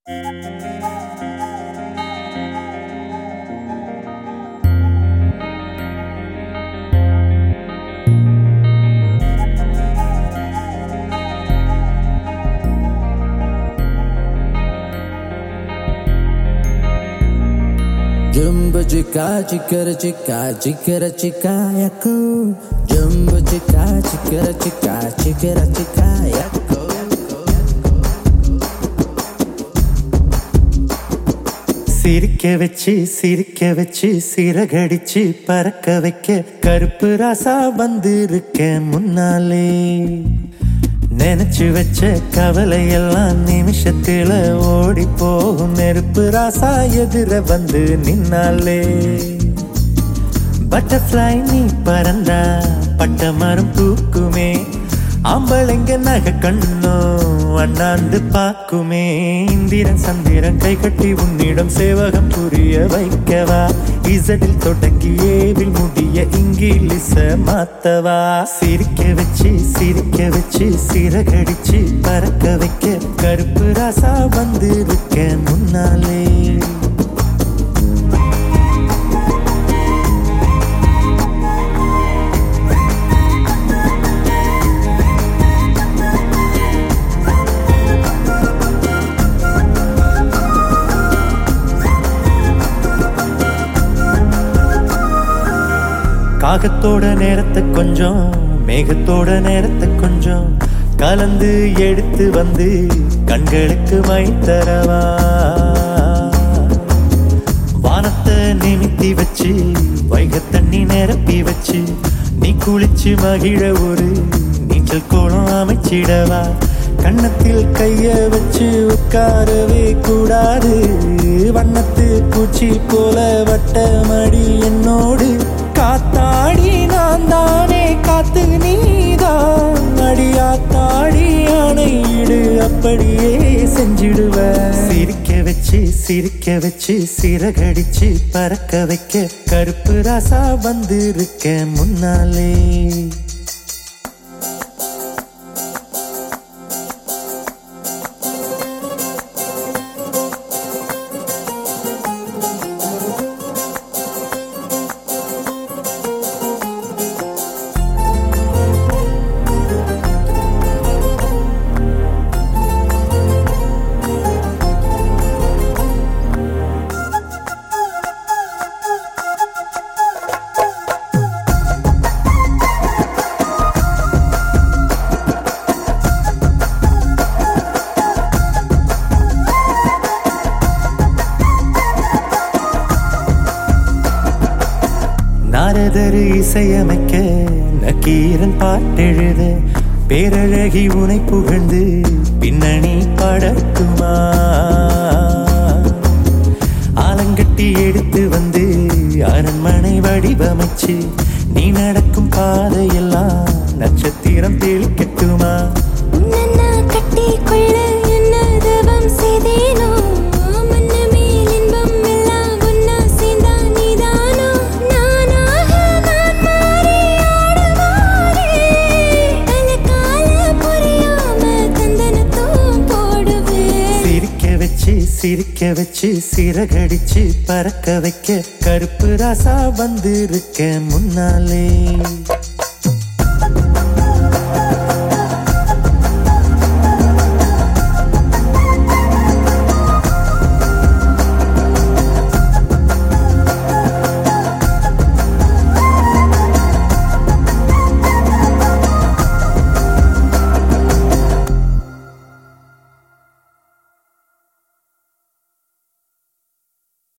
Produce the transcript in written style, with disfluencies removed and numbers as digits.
Jumbo chica, chicara chica, chicara chica, yako. Jumbo chica, chicara chica, chicara chica, yako. சிரிக்க வச்சு சிறகடிச்சு பறக்க வைக்க கருப்பு ராசா வந்திருக்க முன்னாலே நினைச்சு வச்ச கவலையெல்லாம் நிமிஷத்துல ஓடி போகும் நெருப்பு ராசா எதிர வந்து நின்னாலே பட்டர்ஃப்ளை நீ பறந்தா பட்ட மரம் பூக்குமே ஆம்பளைங்க நகை கண்ணோ அண்ணாந்து பாக்குமே இந்திரன் சந்திரன் கை கட்டி உன்னிடம் சேவகம் புரிய வைக்கவா இசடில் தொடங்கி ஏவில் முடிய இங்கிலீஷ மாத்தவா சிரிக்க வச்சு சிறகடிச்சு பறக்க வைக்க கருப்பு ராசா வந்திருக்க முன்னாலே காகத்தோட நேரத்தை கொஞ்சம் மேகத்தோட நேரத்தை கொஞ்சம் கலந்து எடுத்து வந்து கண்களுக்கு மை தரவா வானத்தை நிமித்தி வச்சு வைக தண்ணி நிரப்பி வச்சு நீ குளிச்சு மகிழ ஒரு நீச்சல் கோலம் அமைச்சிடவா கண்ணத்தில் கைய வச்சு உட்காரவே கூடாது வண்ணத்து பூச்சி போல வட்டமடி என்னோடு காத்தாடி நான் தானே காத்து நீதான் அடியாத்தாடி ஆணையிடு அப்படியே செஞ்சிடுவ சிரிக்க வச்சு சிறகடிச்சு பறக்க வைக்க கருப்பு ராசா வந்திருக்க முன்னாலே நாரதரு இசையமைக்க நக்கீரன் பாட்டெழுத பேரழகி உனை புகழ்ந்து பின்னணி பாடட்டுமா ஆலங்கட்டி எடுத்து வந்து அரண்மனை வடிவமைச்சு நீ நடக்கும் பாதையெல்லாம் நட்சத்திரம் தெளிக்கட்டுமா கட்டி கொள்ள என்ன தவம் செய்தேனோ சிரிக்க வச்சு சிறகடிச்சு பறக்க வைக்க கருப்பு ராசா வந்திருக்க முன்னாலே